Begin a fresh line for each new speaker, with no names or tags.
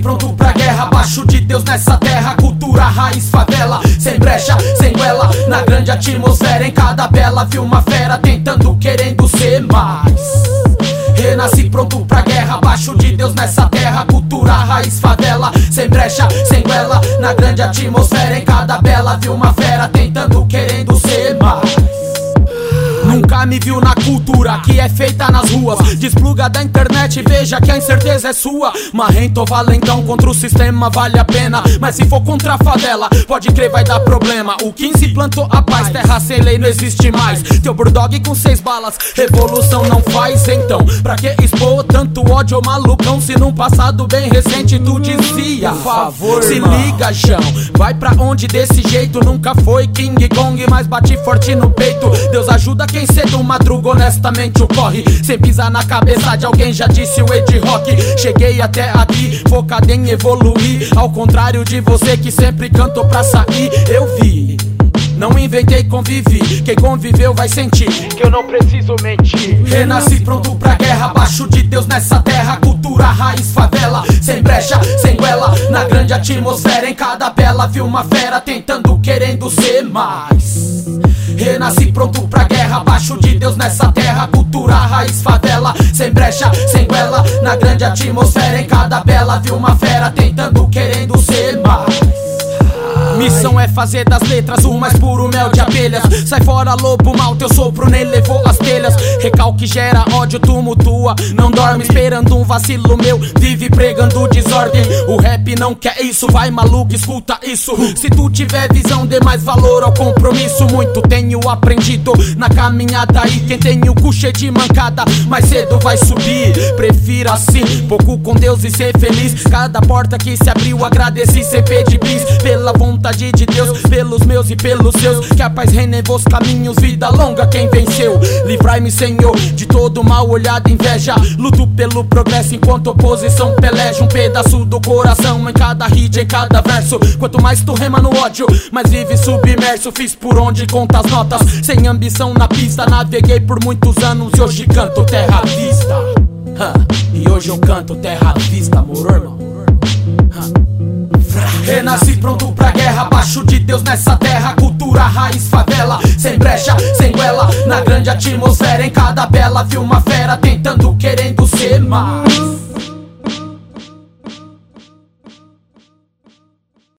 pronto pra guerra, baixo de Deus nessa terra. Cultura, raiz, favela, sem brecha, sem goela, na grande atmosfera, em cada bela vi uma fera tentando, querendo ser mais. Renasci pronto pra guerra, baixo de Deus nessa terra. Cultura, raiz, favela, sem brecha, sem goela, na grande atmosfera, em cada bela vi uma fera tentando, querendo ser mais. Nunca me viu na cultura que é feita nas ruas. Despluga da internet, veja que a incerteza é sua. Marrento ou valentão, contra o sistema vale a pena. Mas se for contra a favela, pode crer vai dar problema. O 15 plantou a paz, terra sem lei não existe mais. Teu Bulldog com 6 balas, revolução não faz. Então, pra que expor tanto ódio, malucão? Se num passado bem recente tu dizia, por favor, se liga, Jão, vai pra onde desse jeito? Nunca foi King Kong, mas bate forte no peito. Deus ajuda quem cedo madruga, honestamente o corre, sem pisar na cabeça de alguém, já disse o Ed Rock. Cheguei até aqui, focado em evoluir, ao contrário de você que sempre cantou pra sair. Eu vi, não inventei, convivi, quem conviveu vai sentir que eu não preciso mentir. Renasci pronto pra guerra, baixo de Deus nessa terra. Cultura, raiz, favela, sem brecha, sem goela, na grande atmosfera, em cada bela vi uma fera tentando, querendo ser mais. Renasci pronto pra guerra, baixo de Deus nessa terra. Cultura, raiz, favela, sem brecha, sem goela, na grande atmosfera, em cada bela vi uma fera tentando, querendo ser mais. Missão é fazer das letras o mais puro mel de abelhas. Sai fora lobo mau, teu sopro nem levou as telhas. Recalque gera ódio, tumultua, não dorme esperando um vacilo meu, vive pregando desordem. O rap não quer isso, vai maluco, escuta isso. Se tu tiver visão, dê mais valor ao compromisso. Muito tenho aprendido na caminhada aí. Quem tem o cu cheio de mancada, mais cedo vai subir. Prefiro assim, pouco com Deus e ser feliz. Cada porta que se abriu, agradeci sem pedir bis. Pela vontade de Deus, pelos meus e pelos seus, que a paz renovou os caminhos, vida longa quem venceu. Livrai-me, Senhor, de todo mal olhado inveja. Luto pelo progresso enquanto oposição peleja. Um pedaço do coração em cada hit, em cada verso. Quanto mais tu rema no ódio, mais vive submerso. Fiz por onde conta as notas, sem ambição na pista. Naveguei por muitos anos e hoje canto terra à vista. E hoje eu canto terra à vista, moro, irmão? Renasci pronto pra guerra, baixo de Deus nessa terra. Cultura, raiz, favela, sem brecha, sem goela, na grande atmosfera, em cada bela vi uma fera tentando, querendo ser mais.